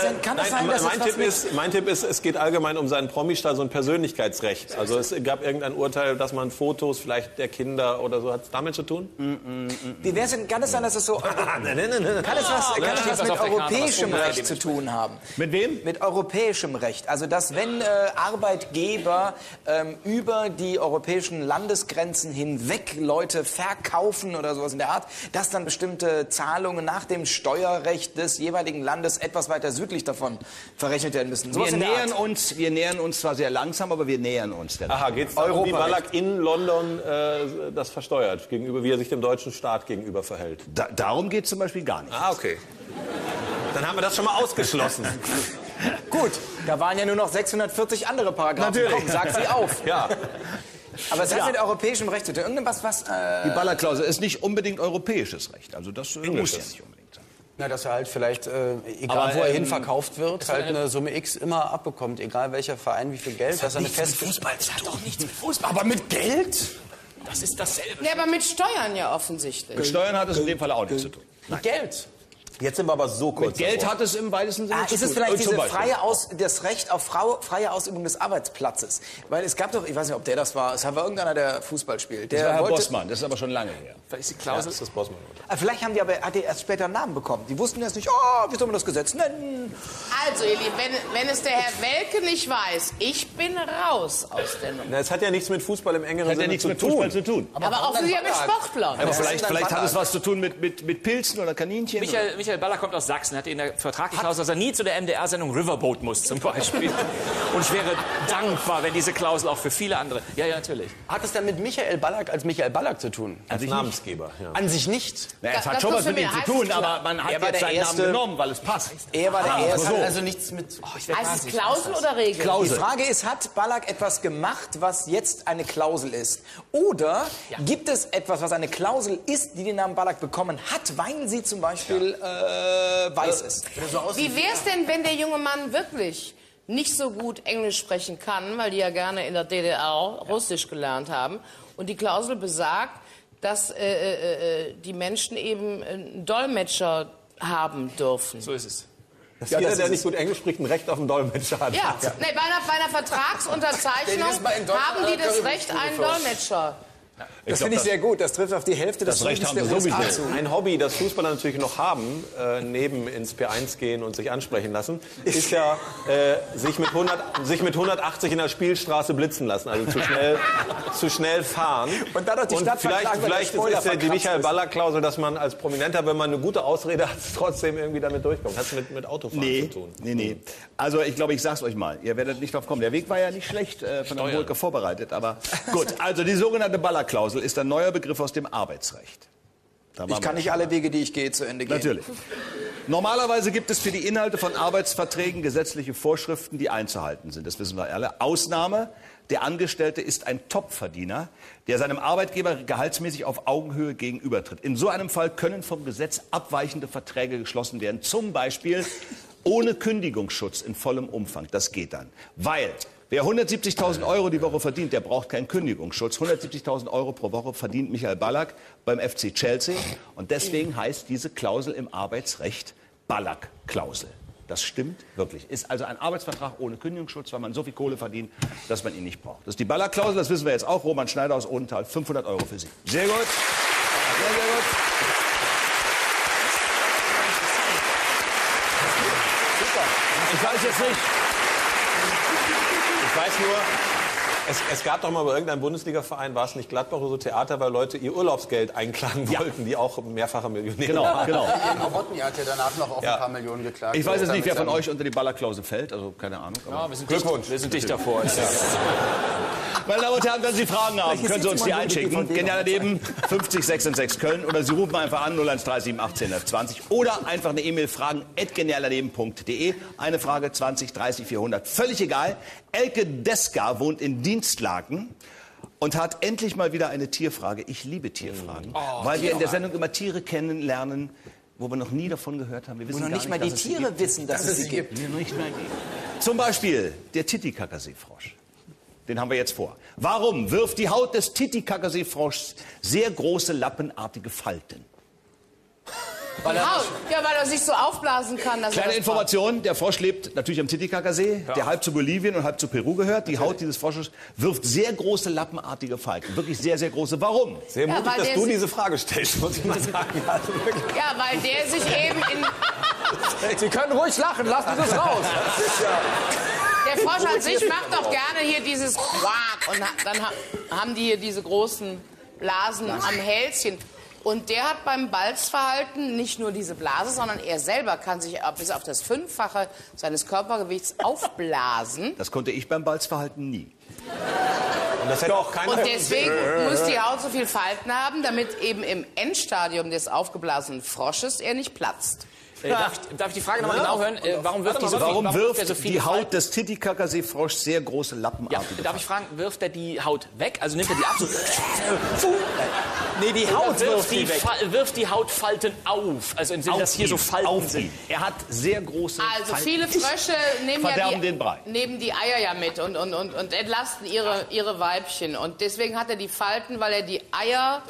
Mein Tipp ist, es geht allgemein um seinen Promi-Status und Persönlichkeitsrecht. Also es gab irgendein Urteil, dass man Fotos vielleicht der Kinder oder so, hat es damit zu tun? Wie wäre es denn, kann es sein, dass es so... Kann es was mit europäischem Recht zu tun haben? Mit wem? Mit europäischem Recht. Also, dass wenn Arbeitgeber über die europäischen Landesgrenzen hinweg Leute verkaufen oder sowas in der Art, dass dann bestimmte Zahlungen nach dem Steuerrecht des jeweiligen Landes etwas weiter südlich davon verrechnet werden müssen. Wir nähern uns zwar sehr langsam, aber wir nähern uns. Aha, geht es darum, wie Ballack in London das versteuert, gegenüber, wie er sich dem deutschen Staat gegenüber verhält? Darum geht es zum Beispiel gar nicht. Ah, okay. Dann haben wir das schon mal ausgeschlossen. Gut, da waren ja nur noch 640 andere Paragraphen. Natürlich. Komm, sag sie auf. Ja. Aber es hat mit europäischem Recht zu tun. Irgendwas, was... Die Ballack-Klausel ist nicht unbedingt europäisches Recht. Also das muss ja nicht unbedingt sein. Na, dass er halt vielleicht, egal wo er hin verkauft wird, halt eine Summe X immer abbekommt. Egal welcher Verein, wie viel Geld. Das hat nichts mit Fußball. Das hat doch nichts mit Fußball. Aber mit Geld? Das ist dasselbe. Ja, aber mit Steuern ja offensichtlich. Mit Steuern hat es in dem Fall auch nichts zu tun. Mit Geld. Jetzt sind wir aber so kurz Mit Geld hat es im weitesten Sinne zu Ist tun. es vielleicht Zum diese Beispiel. das Recht auf freie Ausübung des Arbeitsplatzes? Weil es gab doch, ich weiß nicht, ob der das war, es war irgendeiner, der Fußball spielt. Das war Der Herr wollte, Bossmann, das ist aber schon lange her. Vielleicht ist die Klausel. Das ist Bossmann. Vielleicht haben hat die erst später einen Namen bekommen. Die wussten jetzt nicht, wie soll man das Gesetz nennen? Also, ihr Lieben, wenn es der Herr Welke nicht weiß, ich bin raus aus der Nummer. Na, es hat ja nichts mit Fußball im engeren Hat ja Sinne nichts zu mit tun. Fußball zu tun. Aber auch wieder mit Sportlern. Aber vielleicht hat es was zu tun mit Pilzen oder Kaninchen. Michael Ballack kommt aus Sachsen, hatte in der vertraglichen Klausel, dass er nie zu der MDR-Sendung Riverboat muss, zum Beispiel. Und ich wäre dankbar, wenn diese Klausel auch für viele andere... Ja, natürlich. Hat es dann mit Michael Ballack als Michael Ballack zu tun? Als Namensgeber, ja. An sich nicht. Na, es hat Das schon was musst du mit ihm mir zu tun, heißen, aber man hat Er war jetzt der seinen Namen Erste. genommen, weil es passt. Er war der Erste. Hat also nichts mit... Heißt es Klausel oder Regel? Die Frage ist, hat Ballack etwas gemacht, was jetzt eine Klausel ist? Oder gibt es etwas, was eine Klausel ist, die den Namen Ballack bekommen hat, weil sie zum Beispiel weiß ist? Wie wär's denn, wenn der junge Mann wirklich nicht so gut Englisch sprechen kann, weil die ja gerne in der DDR Russisch gelernt haben, und die Klausel besagt, dass die Menschen eben einen Dolmetscher haben dürfen. So ist es. Dass jeder, der nicht gut Englisch spricht, ein Recht auf einen Dolmetscher hat. Ja, nee, bei einer Vertragsunterzeichnung haben die das Recht, einen Dolmetscher Das finde ich sehr gut. Das trifft auf die Hälfte des Recht Südens haben der sie USA sowieso. zu. Ein Hobby, das Fußballer natürlich noch haben, neben ins P1 gehen und sich ansprechen lassen, ist ja sich mit 180 in der Spielstraße blitzen lassen. Also zu schnell fahren. Und dadurch die Stadt verklagen, weil der vielleicht Spoiler ist ja die verkratzt Michael ist. Ballack-Klausel, dass man als Prominenter, wenn man eine gute Ausrede hat, trotzdem irgendwie damit durchkommt. Hat es mit Autofahren zu tun? Nee. Also ich glaube, ich sag's euch mal. Ihr werdet nicht drauf kommen. Der Weg war ja nicht schlecht von der Volker vorbereitet. Aber gut, also die sogenannte Ballack-Klausel ist ein neuer Begriff aus dem Arbeitsrecht. Ich kann nicht alle Wege, die ich gehe, zu Ende gehen. Natürlich. Normalerweise gibt es für die Inhalte von Arbeitsverträgen gesetzliche Vorschriften, die einzuhalten sind. Das wissen wir alle. Ausnahme: Der Angestellte ist ein Topverdiener, der seinem Arbeitgeber gehaltsmäßig auf Augenhöhe gegenübertritt. In so einem Fall können vom Gesetz abweichende Verträge geschlossen werden. Zum Beispiel ohne Kündigungsschutz in vollem Umfang. Das geht dann. Weil wer 170.000 € die Woche verdient, der braucht keinen Kündigungsschutz. 170.000 € pro Woche verdient Michael Ballack beim FC Chelsea. Und deswegen heißt diese Klausel im Arbeitsrecht Ballack-Klausel. Das stimmt wirklich. Ist also ein Arbeitsvertrag ohne Kündigungsschutz, weil man so viel Kohle verdient, dass man ihn nicht braucht. Das ist die Ballack-Klausel, das wissen wir jetzt auch. Roman Schneider aus Odenthal, 500 € für Sie. Sehr gut. Sehr, sehr gut. Ich weiß jetzt nicht. Ich weiß nur, es gab doch mal bei irgendeinem Bundesliga-Verein, war es nicht Gladbach oder so, Theater, weil Leute ihr Urlaubsgeld einklagen wollten, die auch mehrfache Millionäre waren. Genau. Rodney hat ja danach noch auf ein paar Millionen geklagt. Ich weiß jetzt nicht, wer von euch unter die Ballack-Klausel fällt, also keine Ahnung. Aber Glückwunsch. Wir sind dicht davor. meine Damen und Herren, wenn Sie Fragen haben, können Sie uns die einschicken. Genial daneben, 50 6 Köln. Oder Sie rufen einfach an, 0137 18 20. Oder einfach eine E-Mail fragen@genialdaneben.de. Eine Frage, 20, 30, 400. Völlig egal. Elke Deska wohnt in Dienstlaken und hat endlich mal wieder eine Tierfrage. Ich liebe Tierfragen, weil wir in der Sendung immer Tiere kennenlernen, wo wir noch nie davon gehört haben. Wir wissen Wo noch nicht mal die Tiere wissen, dass es sie gibt. Zum Beispiel der Titicacasee-Frosch. Den haben wir jetzt vor. Warum wirft die Haut des Titicacasee-Froschs sehr große lappenartige Falten? Weil er sich so aufblasen kann. Dass Kleine Information, der Frosch lebt natürlich am Titicacasee, der halb zu Bolivien und halb zu Peru gehört. Die Haut dieses Frosches wirft sehr große lappenartige Falten. Wirklich sehr, sehr große. Warum? Sehr mutig, weil dass der du sich- diese Frage stellst, muss ich mal sagen. Also wirklich. Ja, weil der sich eben in... Sie können ruhig lachen, lassen Sie es raus. Der Frosch an sich macht doch gerne hier dieses Quack und dann haben die hier diese großen Blasen am Hälschen. Und der hat beim Balzverhalten nicht nur diese Blase, sondern er selber kann sich bis auf das 5-fache seines Körpergewichts aufblasen. Das konnte ich beim Balzverhalten nie. Und das hätte auch keiner. Und deswegen muss die Haut so viel Falten haben, damit eben im Endstadium des aufgeblasenen Frosches er nicht platzt. Darf ich die Frage nochmal genau hören? Warum wirft die so viel, Warum er wirft so viele die Haut Falten? des Titicacasee-Froschs sehr große Ja, lappenartige darf ich fragen, wirft er die Haut weg? Also nimmt er die ab? So, Nee, die Oder Haut wirft die weg. wirft die Hautfalten auf? Also im Sinne, dass hier so Falten sind. Er hat sehr große Also Falten. viele Frösche verderben den Brei. nehmen die Eier ja mit und entlasten ihre Weibchen. Und deswegen hat er die Falten, weil er die Eier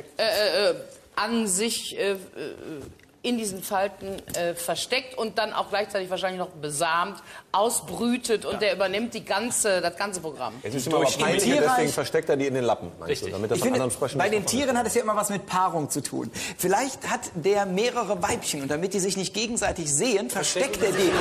an sich in diesen Falten versteckt und dann auch gleichzeitig wahrscheinlich noch besamt, ausbrütet und der übernimmt das ganze Programm. Es ist immer aber peinlicher, deswegen versteckt er die in den Lappen, meinst du, damit das Ich von finde, anderen Fröschen bei nicht den aufgefallen Tieren hat es ja immer was mit Paarung zu tun. Vielleicht hat der mehrere Weibchen und damit die sich nicht gegenseitig sehen, versteckt er die.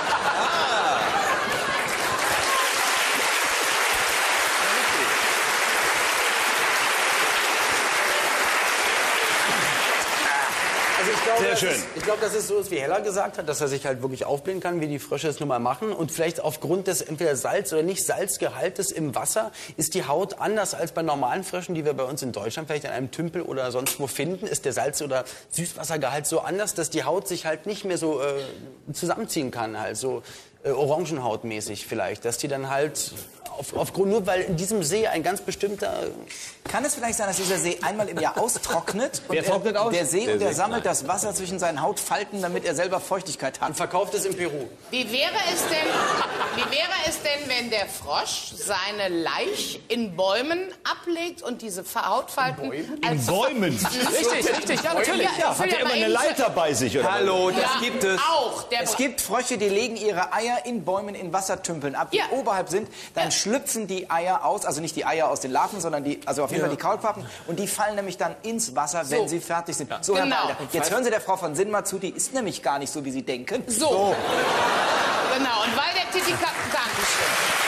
Also ich glaube, Sehr schön. Ich glaube, dass es so ist, wie Hella gesagt hat, dass er sich halt wirklich aufblähen kann, wie die Frösche es nun mal machen. Und vielleicht aufgrund des entweder Salz- oder nicht Salzgehaltes im Wasser ist die Haut anders als bei normalen Fröschen, die wir bei uns in Deutschland vielleicht in einem Tümpel oder sonst wo finden. Ist der Salz- oder Süßwassergehalt so anders, dass die Haut sich halt nicht mehr so zusammenziehen kann, halt so Orangenhautmäßig vielleicht. Dass die dann halt aufgrund, nur weil in diesem See ein ganz bestimmter... Kann es vielleicht sein, dass dieser See einmal im Jahr austrocknet? Und Wer trocknet aus? Der See, und der sammelt das Wasser zwischen seinen Hautfalten, damit er selber Feuchtigkeit hat. Und verkauft es in Peru. Wie wäre es denn, wenn der Frosch seine Laich in Bäumen ablegt und diese Hautfalten als Bäumen. Richtig, ja, natürlich. Ja, Hat er immer eine Leiter bei sich, oder? Hallo, das Ja, gibt es. auch. Es gibt Frösche, die legen ihre Eier in Bäumen in Wassertümpeln ab, die Ja. oberhalb sind. Dann schlüpfen die Eier aus, also nicht die Eier aus den Larven, sondern also auf jeden Fall die Kaulquappen. Und die fallen nämlich dann ins Wasser, wenn sie fertig sind. So, Herr Balder, jetzt hören Sie der Frau von Sinn mal zu, die ist nämlich gar nicht so, wie Sie denken. So. Genau, und weil der Titicacasee... Dankeschön.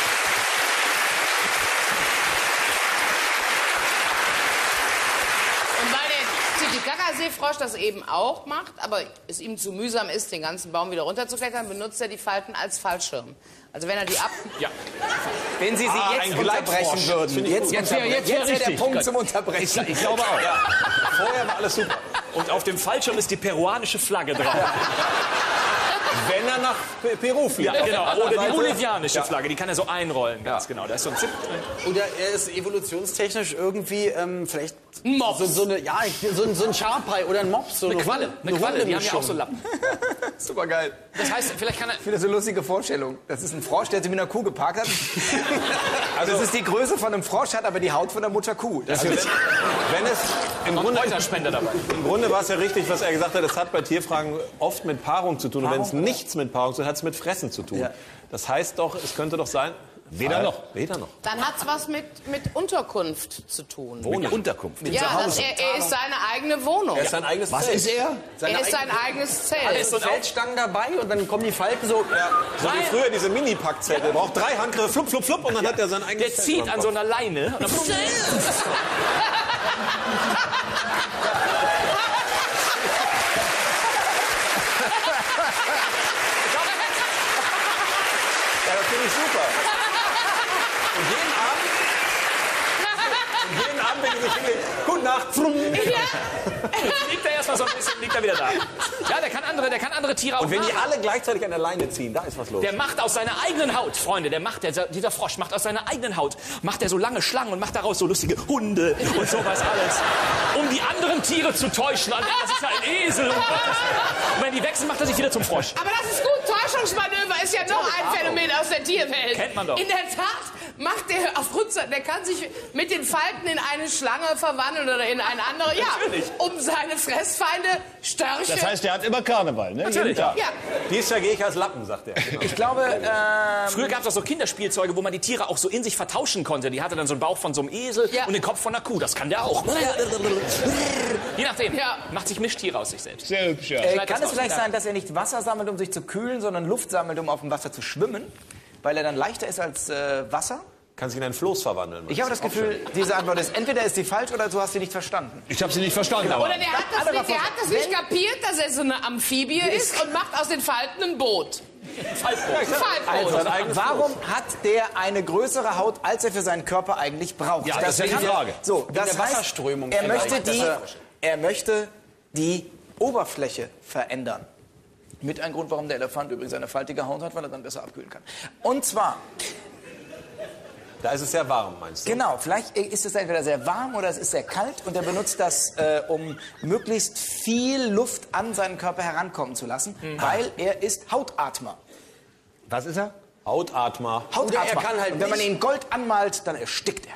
Und weil der Titicacasee-Frosch das eben auch macht, aber es ihm zu mühsam ist, den ganzen Baum wieder runterzuklettern, benutzt er die Falten als Fallschirm. Also wenn er die Ja. Wenn Sie sie jetzt unterbrechen würden. Jetzt wäre der Punkt zum Unterbrechen. Ich glaube auch. Ja. Vorher war alles super. Und auf dem Fallschirm ist die peruanische Flagge drauf. Wenn er nach Peru fliegt. Ja, genau. Oder die bolivianische Flagge, die kann er so einrollen. Ganz genau. Da ist so ein Zip drin. Oder er ist evolutionstechnisch irgendwie vielleicht Ein Mops. so ein Scharpei oder ein Mops. So Eine Qualle, die haben ja auch so Lappen. Super geil. Das heißt, vielleicht kann er... Ich finde das eine lustige Vorstellung. Das ist ein Frosch, der sich mit einer Kuh geparkt hat. Also das ist die Größe von einem Frosch, hat aber die Haut von der Mutterkuh. Also wenn es im Grunde, Kräuterspender dabei. im Grunde war es ja richtig, was er gesagt hat, das hat bei Tierfragen oft mit Paarung zu tun. Und wenn es nichts mit Paarung zu tun hat, hat es mit Fressen zu tun. Ja. Das heißt doch, es könnte doch sein... Weder noch. Weder noch. Dann hat es was mit Unterkunft zu tun. Ohne Unterkunft. Ja, er ist seine eigene Wohnung. Er ist sein eigenes Was Zelt. ist er? Er ist sein eigenes Da Zelt. ist so Feldstangen dabei und dann kommen die Falten so... So wie früher diese Mini-Packzettel. Er braucht 3 Handgriffe, flupp, flupp, flupp, und dann hat er sein eigenes Der Zelt zieht am an so Kopf. einer Leine. Und dann Ja, das finde ich super. Und jeden Abend, wenn ich so hinlege, gute Nacht, frumm. liegt er erstmal so ein bisschen, liegt er wieder da. Ja, der kann andere Tiere auch Und wenn die nachmachen. alle gleichzeitig an der Leine ziehen, da ist was los. Der macht aus seiner eigenen Haut, Freunde, dieser Frosch macht aus seiner eigenen Haut, macht er so lange Schlangen und macht daraus so lustige Hunde und sowas alles. Um die anderen Tiere zu täuschen. Und das ist ja ein Esel. Und wenn die wechseln, macht er sich wieder zum Frosch. Aber das ist gut. Täuschungsmanöver ist ja noch ein Phänomen aus der Tierwelt. Kennt man doch. In der Tat macht der aufgrund der kann sich mit den Falten in eine Schlange verwandeln oder in eine andere. Ja, Natürlich. um seine Fressfeinde, Störche. Das heißt, der hat immer Karneval, ne? Natürlich. Jeden Tag. ja. Dies Jahr gehe ich als Lappen, sagt er. Genau. Ich glaube, Früher gab es auch so Kinderspielzeuge, wo man die Tiere auch so in sich vertauschen konnte. Die hatte dann so einen Bauch von so einem Esel Ja. und den Kopf von einer Kuh. Das kann der auch. Je nachdem. Ja. Macht sich Mischtiere aus sich selbst. Sehr hübsch, ja. Schneid kann das es vielleicht raus. sein, dass er nicht Wasser sammelt, um sich zu kühlen, sondern Luft sammelt, um auf dem Wasser zu schwimmen? Weil er dann leichter ist als Wasser? Kann sich in ein Floß verwandeln. Ich habe das Gefühl, diese Antwort ist entweder ist sie falsch oder du hast sie nicht verstanden. Ich habe sie nicht verstanden. Aber Oder der hat das nicht kapiert, dass er so eine Amphibie ist und macht aus den Falten ein Boot. Faltboot. Also, warum hat der eine größere Haut, als er für seinen Körper eigentlich braucht? Ja, das ist ja die Frage. So, das der heißt, Wasserströmung er vielleicht. möchte die Oberfläche verändern. Mit ein Grund, warum der Elefant übrigens eine faltige Haut hat, weil er dann besser abkühlen kann. Und zwar, Da ist es sehr warm, meinst du? genau, vielleicht ist es entweder sehr warm oder es ist sehr kalt und er benutzt das, um möglichst viel Luft an seinen Körper herankommen zu lassen, weil er ist Hautatmer. was ist er? Hautatmer. Hautatmer. er kann halt und wenn man nicht- ihn Gold anmalt, dann erstickt er.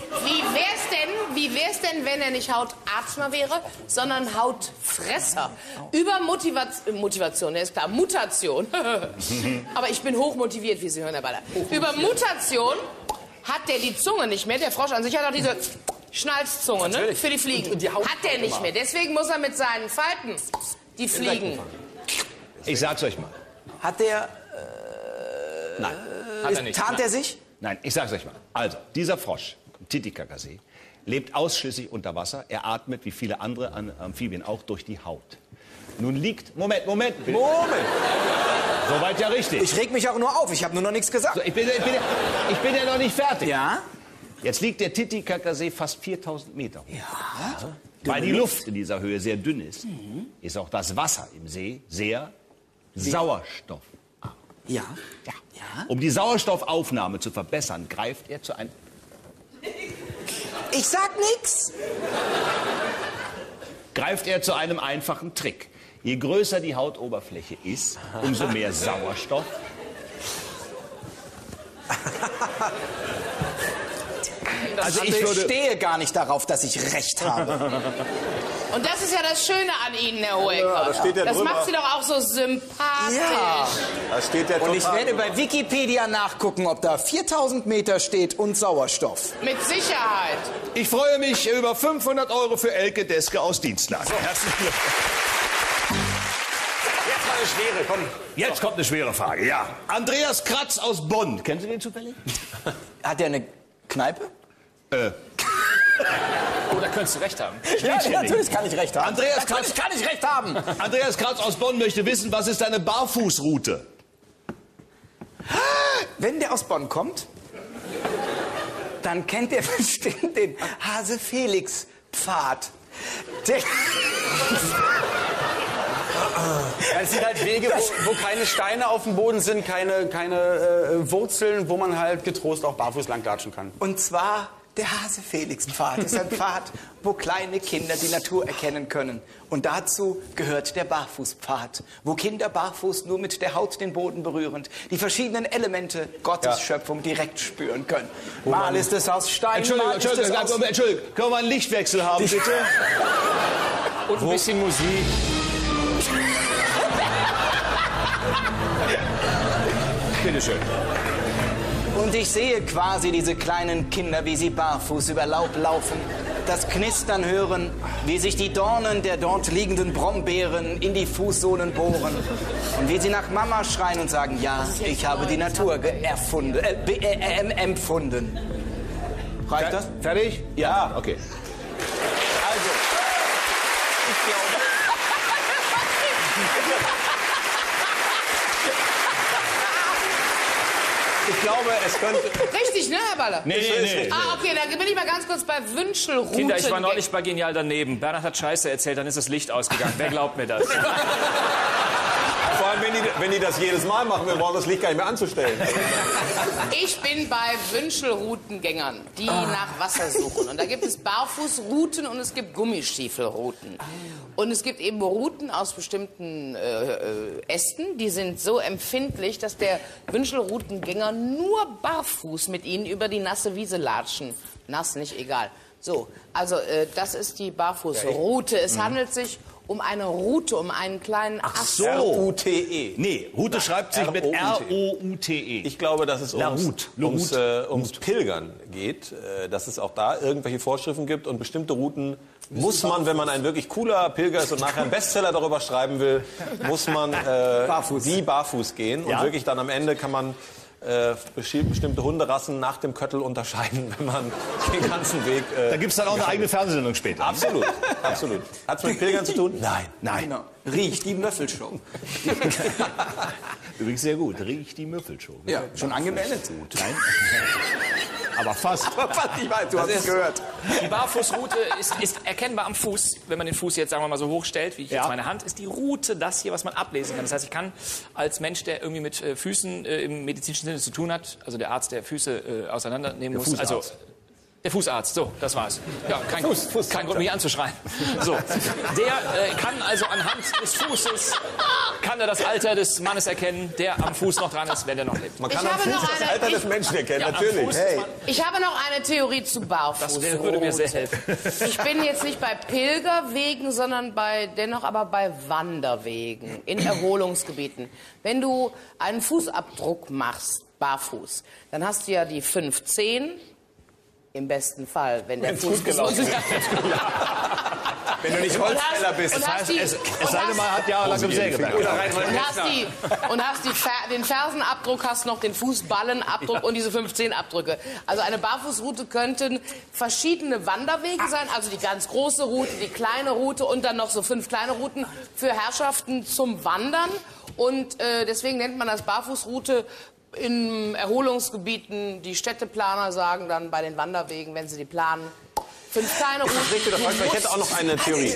Wie wär's denn, wenn er nicht Hautatmer wäre, sondern Hautfresser? Über Motivation, ist klar, Mutation. Aber ich bin hochmotiviert, wie Sie hören, Herr Baller. Über Mutation hat der die Zunge nicht mehr. Der Frosch an sich hat auch diese Schnalzzunge, ne? Für die Fliegen. Und die Haut hat der nicht mehr. Deswegen muss er mit seinen Falten die Fliegen. Ich sag's euch mal. Hat der, Hat er nicht. tarnt er sich? Nein, ich sag's euch mal. Also, dieser Frosch, Titicacasee, lebt ausschließlich unter Wasser. Er atmet, wie viele andere Amphibien auch, durch die Haut. Nun liegt... Moment. Soweit ja richtig. Ich reg mich auch nur auf, ich habe nur noch nichts gesagt. So, ich bin ja noch nicht fertig. Ja? Jetzt liegt der Titicacasee fast 4000 Meter hoch. Ja. Weil die Luft in dieser Höhe sehr dünn ist, ist auch das Wasser im See sehr Sauerstoff. Ja. Ja. Um die Sauerstoffaufnahme zu verbessern, greift er zu einem... Ich sag nix. Greift er zu einem einfachen Trick. Je größer die Hautoberfläche ist, umso mehr Sauerstoff. Also ich stehe gar nicht darauf, dass ich recht habe. Und das ist ja das Schöne an Ihnen, Herr Hohecker. das steht ja das drüber. macht Sie doch auch so sympathisch. Ja. Da steht ja Und ich total werde bei Wikipedia nachgucken, ob da 4000 Meter steht und Sauerstoff. Mit Sicherheit. Ich freue mich über 500 € für Elke Deske aus Dienstlagen. Herzlichen Glückwunsch. Jetzt mal eine schwere, komm. Jetzt kommt eine schwere Frage, ja. Andreas Kratz aus Bonn. Kennen Sie den zufällig? Hat der eine Kneipe? Oh, da könntest du recht haben. Ja, natürlich kann ich recht haben. Andreas Natürlich kann ich recht haben. Andreas Kratz aus Bonn möchte wissen, was ist deine Barfußroute? Wenn der aus Bonn kommt, dann kennt er bestimmt den Hase-Felix-Pfad. Es sind halt Wege, wo keine Steine auf dem Boden sind, keine Wurzeln, wo man halt getrost auch barfuß langlatschen kann. Und zwar der Hase-Felix-Pfad. Das ist ein Pfad, wo kleine Kinder die Natur erkennen können. Und dazu gehört der Barfußpfad, wo Kinder barfuß nur mit der Haut den Boden berührend die verschiedenen Elemente Gottes Schöpfung direkt spüren können. Mal ist es aus Stein, mal ist es aus... Entschuldigung, können wir mal einen Lichtwechsel haben, bitte? Und ein bisschen Musik. Bitteschön. Und ich sehe quasi diese kleinen Kinder, wie sie barfuß über Laub laufen, das Knistern hören, wie sich die Dornen der dort liegenden Brombeeren in die Fußsohlen bohren und wie sie nach Mama schreien und sagen, ja, ich habe die Natur empfunden. Reicht das? Fertig? Ja. Okay. Also, Ich glaube, es könnte... Richtig, ne, Herr Baller? Nee. Ah, okay, dann bin ich mal ganz kurz bei Wünschelrouten. Kinder, ich war neulich bei Genial daneben. Bernhard hat Scheiße erzählt, dann ist das Licht ausgegangen. Wer glaubt mir das? Vor allem, wenn die das jedes Mal machen, wir brauchen das Licht gar nicht mehr anzustellen. Ich bin bei Wünschelroutengängern, die nach Wasser suchen. Und da gibt es Barfußrouten und es gibt Gummistiefelrouten. Und es gibt eben Routen aus bestimmten Ästen, die sind so empfindlich, dass der Wünschelroutengänger nur barfuß mit ihnen über die nasse Wiese latschen. Nass, nicht egal. So, also das ist die Barfußroute. Es handelt sich um eine Route, um einen kleinen Ast. so. R-U-T-E. Nee, Route schreibt sich mit R-O-U-T-E. Ich glaube, dass es ums Pilgern geht, dass es auch da irgendwelche Vorschriften gibt und bestimmte Routen muss man, wenn man ein wirklich cooler Pilger ist und nachher einen Bestseller darüber schreiben will, muss man barfuß gehen und wirklich dann am Ende kann man bestimmte Hunderassen nach dem Köttel unterscheiden, wenn man den ganzen Weg... Da gibt es dann auch eine eigene Fernsehsendung später. Absolut, absolut. Hat es mit Pilgern zu tun? Nein. Genau. Riecht die Möffelshow. Übrigens sehr gut. Riecht die Müffelshow. Ja, schon angemeldet. Nein. Aber fast. Ich weiß, du hast es gehört. Die Barfußroute ist erkennbar am Fuß. Wenn man den Fuß jetzt, sagen wir mal, so hoch stellt, wie ich jetzt meine Hand, ist die Route das hier, was man ablesen kann. Das heißt, ich kann als Mensch, der irgendwie mit Füßen im medizinischen Sinne zu tun hat, also der Arzt, der Füße auseinandernehmen muss, also der Fußarzt, so, das war's. Ja, kein Grund, mich anzuschreien. So, der kann also anhand des Fußes, kann er das Alter des Mannes erkennen, der am Fuß noch dran ist, wenn er noch lebt. Man kann Ich am habe Fuß noch das eine- Alter des Menschen erkennen, natürlich. Ich habe noch eine Theorie zu Barfußrouten. Das würde mir sehr helfen. Ich bin jetzt nicht bei Pilgerwegen, sondern dennoch aber bei Wanderwegen in Erholungsgebieten. Wenn du einen Fußabdruck machst, barfuß, dann hast du ja die 5-10, im besten Fall, wenn der Fuß gesund ist. Wenn du nicht Holzfäller bist. Und hast Es sei denn, man hat jahrelang im Sägewerk. und hast den Fersenabdruck, hast noch den Fußballenabdruck und diese 15 Abdrücke. Also eine Barfußroute könnten verschiedene Wanderwege sein, also die ganz große Route, die kleine Route und dann noch so 5 kleine Routen für Herrschaften zum Wandern. Und deswegen nennt man das Barfußroute. In Erholungsgebieten, die Städteplaner sagen dann bei den Wanderwegen, wenn sie die planen, 5 kleine Routen. Ich hätte auch noch eine Theorie.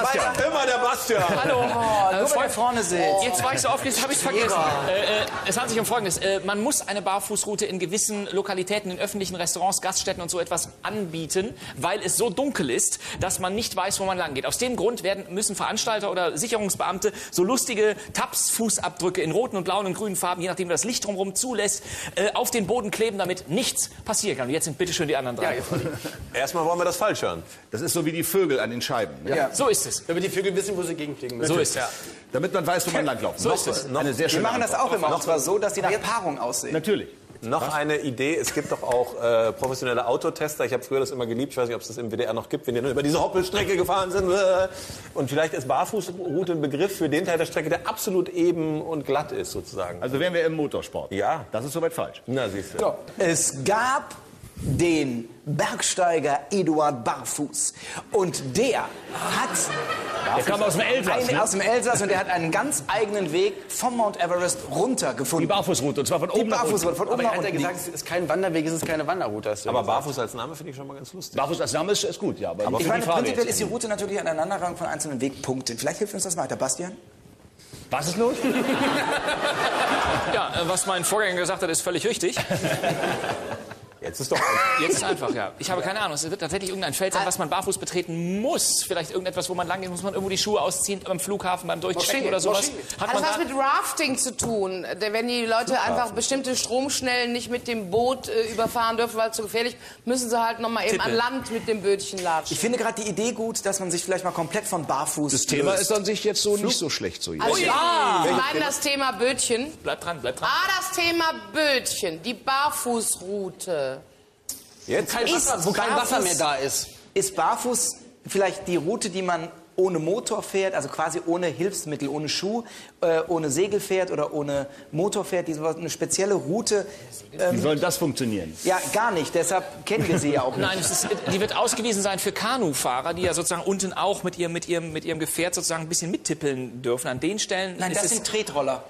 Bastian. Immer der Bastian. Hallo. Nur weil er vorne sitzt. Jetzt war ich so aufgeregt, habe ich vergessen. Es handelt sich um Folgendes. Man muss eine Barfußroute in gewissen Lokalitäten, in öffentlichen Restaurants, Gaststätten und so etwas anbieten, weil es so dunkel ist, dass man nicht weiß, wo man lang geht. Aus dem Grund müssen Veranstalter oder Sicherungsbeamte so lustige Taps-Fußabdrücke in roten und blauen und grünen Farben, je nachdem wie das Licht drumherum zulässt, auf den Boden kleben, damit nichts passieren kann. Und jetzt sind bitteschön die anderen drei. Erstmal wollen wir das falsch hören. Das ist so wie die Vögel an den Scheiben. Ne? Ja. So ist es. Damit die Vögel wissen, wo sie gegenfliegen müssen. So ist es. Damit man weiß, wo man langlaufen So muss. ist es. Eine sehr Wir schöne machen das Antwort. auch immer. Und zwar so, dass die nach Paarung aussehen. Natürlich. Noch eine Idee, es gibt doch auch professionelle Autotester. Ich habe früher das immer geliebt, ich weiß nicht, ob es das im WDR noch gibt, wenn die nur über diese Hoppelstrecke gefahren sind. Und vielleicht ist Barfußroute ein Begriff für den Teil der Strecke, der absolut eben und glatt ist, sozusagen. Also wären wir im Motorsport. Ja. Das ist soweit falsch. Na, siehst du. So. Es gab den Bergsteiger Eduard Barfuß. Und der hat Der kam aus dem Elsass. aus dem Elsass und der hat einen ganz eigenen Weg vom Mount Everest runtergefunden. Die Barfußroute, und zwar von Die oben nach unten. Barfußroute von oben Aber nach er hat ja unten. gesagt, es ist kein Wanderweg, es ist keine Wanderroute. Hast du Aber gesagt. Barfuß als Name finde ich schon mal ganz lustig. Barfuß als Name ist gut, ja. Aber Ich für meine, die Frage prinzipiell jetzt. ist die Route natürlich eine Aneinanderreihung von einzelnen Wegpunkten. Vielleicht hilft uns das weiter, Bastian? Was ist los? Ja, was mein Vorgänger gesagt hat, ist völlig richtig. Jetzt ist doch... Jetzt ist einfach, ja. Ich habe keine Ahnung. Es wird tatsächlich irgendein Feld sein, was man barfuß betreten muss. Vielleicht irgendetwas, wo man lang geht, muss man irgendwo die Schuhe ausziehen, beim Flughafen, beim Durchchecken oder sowas. Hat Hat man was da, mit Rafting zu tun. Wenn die Leute einfach bestimmte Stromschnellen nicht mit dem Boot überfahren dürfen, weil es zu gefährlich, müssen sie halt noch mal eben an Land mit dem Bötchen latschen. Ich finde gerade die Idee gut, dass man sich vielleicht mal komplett von Barfuß Das Thema ist an sich jetzt so nicht so schlecht. So Also, jetzt. Sie meinen das Thema Bötchen? bleibt dran, bleibt dran. Das Thema Bötchen, die Barfußroute. Jetzt? Wo kein Wasser mehr da ist. Ist Barfuß vielleicht die Route, die man ohne Motor fährt, also quasi ohne Hilfsmittel, ohne Schuh, ohne Segel fährt oder ohne Motor fährt, eine spezielle Route? Wie soll das funktionieren? Ja, gar nicht. Deshalb kennen wir sie ja auch nicht. Nein, die wird ausgewiesen sein für Kanufahrer, die ja sozusagen unten auch mit ihrem Gefährt sozusagen ein bisschen mittippeln dürfen. An den Stellen Nein, das ist sind Tretroller.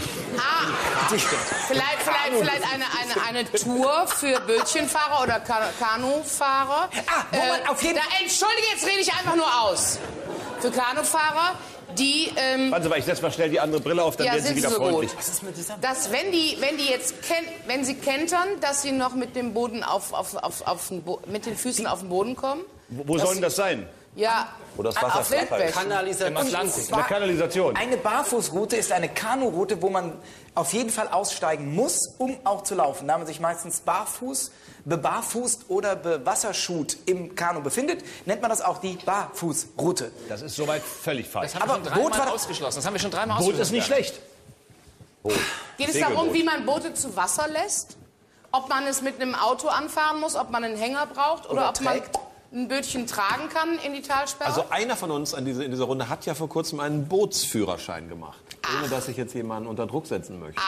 Vielleicht eine Tour für Bötchenfahrer oder Kanufahrer. Moment, auf jeden Entschuldige, jetzt rede ich einfach nur aus. Für Kanufahrer, die... Warten Sie mal, ich setze mal schnell die andere Brille auf, dann Ja, werden Sie sind wieder Sie so freundlich. gut. Dass wenn sie kentern, dass sie noch mit dem Boden mit den Füßen auf den Boden kommen. Wo soll denn das sein? Ja, Wo das Wasser auf flach Wildbett. ist. Kanalisation. In der Kanalisation. Eine Barfußroute ist eine Kanuroute, wo man auf jeden Fall aussteigen muss, um auch zu laufen. Da man sich meistens bebarfußt oder bewasserschut im Kanu befindet, nennt man das auch die Barfußroute. Das ist soweit völlig falsch. Das haben wir schon Aber Boot dreimal war- ausgeschlossen. Das haben wir schon dreimal Boot ist ausgeschlossen. nicht schlecht. Geht es darum, wie man Boote zu Wasser lässt? Ob man es mit einem Auto anfahren muss, ob man einen Hänger braucht oder ob man trägt? ein Bötchen tragen kann in die Talsperre? Also einer von uns in dieser Runde hat ja vor kurzem einen Bootsführerschein gemacht. Ohne dass ich jetzt jemanden unter Druck setzen möchte.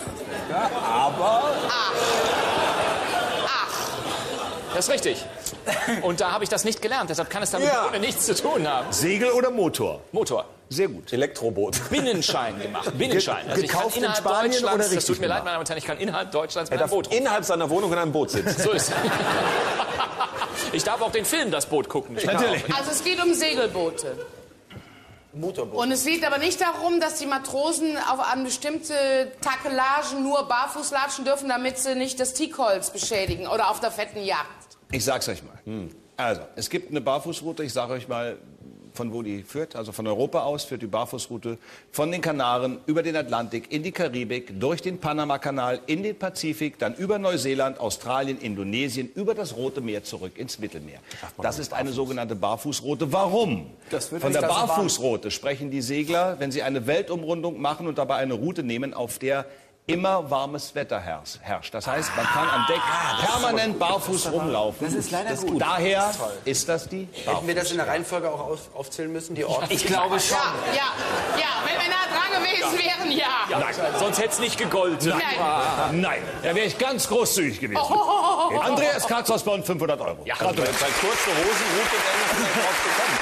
Das ist richtig. Und da habe ich das nicht gelernt. Deshalb kann es damit Ja. ohne nichts zu tun haben. Segel oder Motor? Motor. Sehr gut. Elektroboot. Binnenschein gemacht. Binnenschein. Also ich kann gekauft in innerhalb Spanien Deutschlands, oder das tut richtig mir leid, gemacht? meine Damen und Herren, ich kann innerhalb Deutschlands mit Er einem darf Boot rum. innerhalb seiner Wohnung in einem Boot sitzen. So ist es. Ich darf auch den Film Das Boot gucken. Natürlich. Also es geht um Segelboote. Motorboot. Und es geht aber nicht darum, dass die Matrosen an bestimmte Takelagen nur barfuß latschen dürfen, damit sie nicht das Teakholz beschädigen oder auf der fetten Yacht. Ich sag's euch mal. Also, es gibt eine Barfußroute, ich sage euch mal, von wo die führt. Also von Europa aus führt die Barfußroute von den Kanaren über den Atlantik in die Karibik, durch den Panamakanal in den Pazifik, dann über Neuseeland, Australien, Indonesien, über das Rote Meer zurück ins Mittelmeer. Das ist eine sogenannte Barfußroute. Warum? Von der Barfußroute sprechen die Segler, wenn sie eine Weltumrundung machen und dabei eine Route nehmen, auf der immer warmes Wetter herrscht. Das heißt, man kann am Deck permanent barfuß rumlaufen. Das ist leider gut. Daher ist das die Hätten wir das in der Reihenfolge auch aufzählen müssen, die Orte? Ich glaube schon. Ja, wenn wir nah dran gewesen wären, ja. Nein, sonst hätte es nicht gegolten. Nein. Nein, da wäre ich ganz großzügig gewesen. Andreas Katz aus Bonn, 500 €. Ja, Gratuliere. Bei kurze Hosenroute wären wir vielleicht drauf gekommen.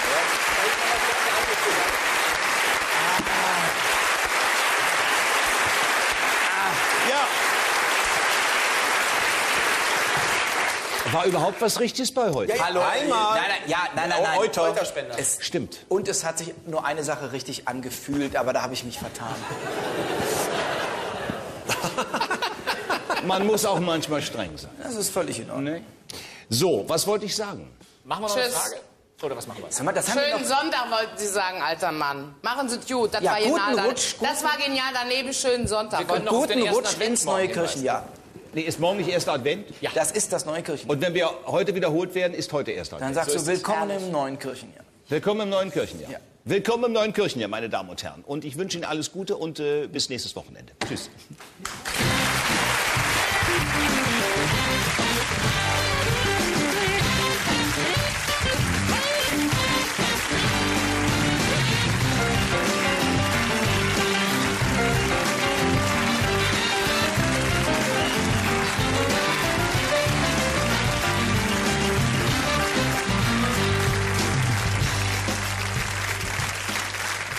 War überhaupt was Richtiges bei heute? Hallo, einmal. Nein. Euterspender. Stimmt. Und es hat sich nur eine Sache richtig angefühlt, aber da habe ich mich vertan. Man muss auch manchmal streng sein. Das ist völlig in Ordnung. Ne? So, was wollte ich sagen? Machen wir noch eine Tschüss. Frage? Oder was machen wir? Sag mal, das haben wir Schönen noch... Sonntag wollten Sie sagen, alter Mann. Machen Sie es gut. Das Ja, war guten genial. Rutsch, Das war genial. Daneben schönen Sonntag. Wir können noch auf den Guten ersten Rutsch ins Adventsmorgen neue hinweisen. Kirchenjahr. Nee, ist morgen nicht erster Advent? Ja. Das ist das neue Kirchenjahr. Und wenn wir heute wiederholt werden, ist heute erster Dann Advent. sagst du willkommen im neuen Kirchenjahr. Willkommen im neuen Kirchenjahr. Ja. Willkommen im neuen Kirchenjahr, meine Damen und Herren. Und ich wünsche Ihnen alles Gute und bis nächstes Wochenende. Tschüss.